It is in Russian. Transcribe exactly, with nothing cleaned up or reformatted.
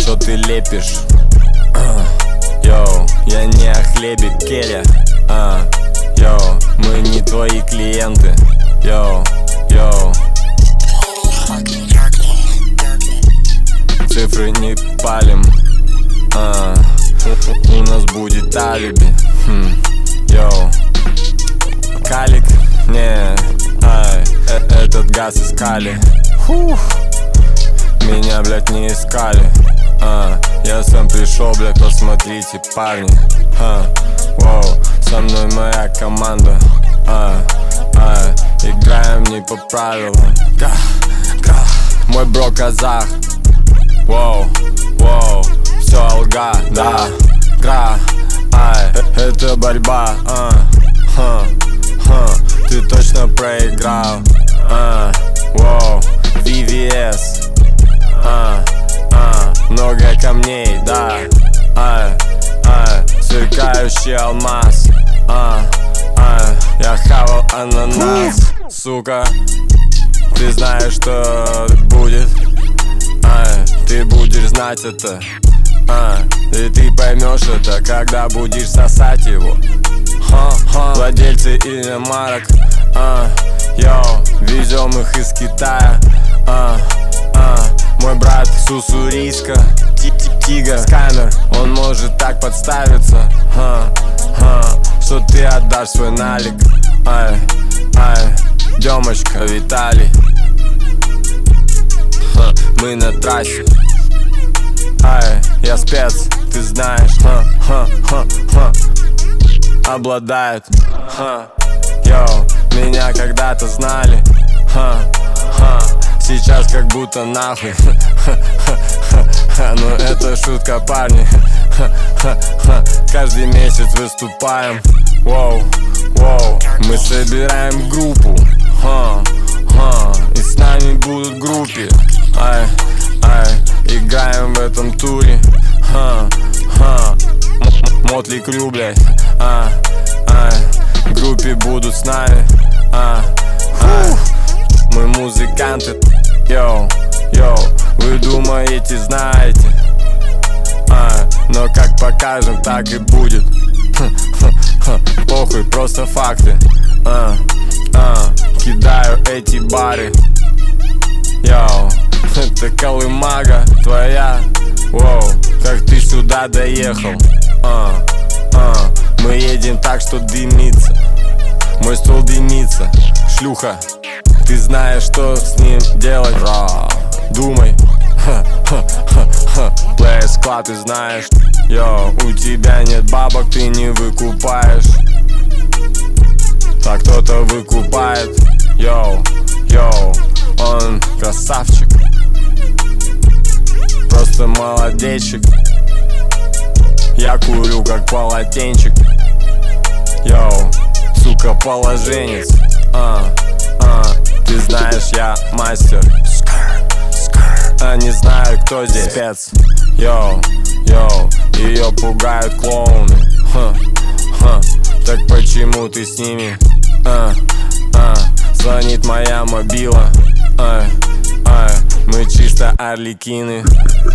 что ты лепишь? Йоу, я не о хлебе, Келя. а, Йоу, мы не твои клиенты. Йоу, йоу. Цифры не палим. а, У нас будет алиби. хм, Йоу. Калик? Не, ай, э этот газ искали. Фух. Меня, блядь, не искали. а, Я сам пришел, блядь, посмотрите, парни. а, Воу, со мной моя команда. а, а, Играем не по правилам. Га, га. Мой бро казах. Воу, воу, все алга, да. Гра, ай, это борьба. а, ха, ха, Ты точно проиграл. а, Воу, ви ви эс. а, а, Много камней, да. а, а, Сверкающий алмаз. а, а, Я хавал ананас. Сука, ты знаешь, что будет. а, Ты будешь знать это. а, И ты поймешь это, когда будешь сосать его. Ха-ха. Владельцы иномарок. а, Йоу, везем их из Китая. а, а, Мой брат с Уссурийска. Тигр с камер, он может так подставиться. ха, ха, Что ты отдашь свой налик. Ай, ай, Демочка, Виталий. ха, Мы на трассе. Ай, я спец, ты знаешь. ха, ха, ха, ха. Обладает. ха, Йоу, меня когда-то знали. ха, ха, Сейчас как будто нахуй. Ну это шутка, парни. Каждый месяц выступаем. Воу, воу. Мы собираем группу. ха, ха, И с нами будут в группе. Ай, ай, играем в этом туре. ха, ха, Мотли Крю, блядь. а, ай, В группе будут с нами. а, ай, Мы музыканты. Йоу, йоу, вы думаете, знаете. а, Но как покажем, так и будет. Похуй, просто факты. а, а, Кидаю эти бары. Йоу, это колымага твоя. Воу, как ты сюда доехал. а, а, Мы едем так, что дымится. Мой ствол дымится. Шлюха, ты знаешь, что с ним делать. Ра, думай. Players Club, ты знаешь. Йоу, у тебя нет бабок, ты не выкупаешь. Так кто-то выкупает. Йоу, йоу, он красавчик. Просто молодечек. Я курю как полотенчик. Йоу, сука, положенец. а, а, Ты знаешь, я мастер. А не знаю, кто здесь спец. Йоу, йоу, ее пугают клоуны. ха, ха, Так почему ты с ними? а, а, Звонит моя мобила. а, а, Мы чисто арлекины.